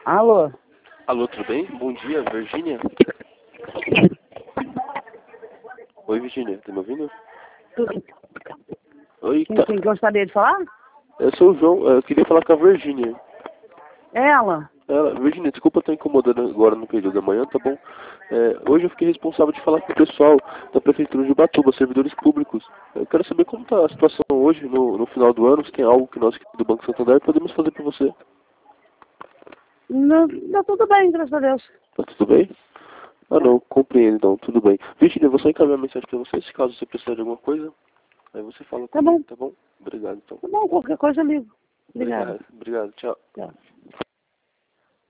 Alô? Alô, tudo bem? Bom dia, Virgínia. Oi, Virgínia, tá me ouvindo? Tudo. Oi, Quem gostaria de falar? eu sou o João, eu queria falar com a Virgínia. Ela. Virgínia, desculpa estar incomodando agora no período da manhã, tá bom? Hoje eu fiquei responsável de falar com o pessoal da Prefeitura de Ubatuba, servidores públicos. Eu quero saber como está a situação hoje, no final do ano, se tem algo que nós aqui do Banco Santander podemos fazer para você. Não, tá tudo bem, graças a Deus. Tá tudo bem? Ah, não, compreendo, então, tudo bem. Virgínia, eu vou só encaminhar a mensagem para você, se caso você precisar de alguma coisa, aí você fala Tá comigo, bom. tá bom? Obrigado, então. Tá bom, qualquer coisa eu ligo. Obrigada. Obrigado, tchau. Tchau.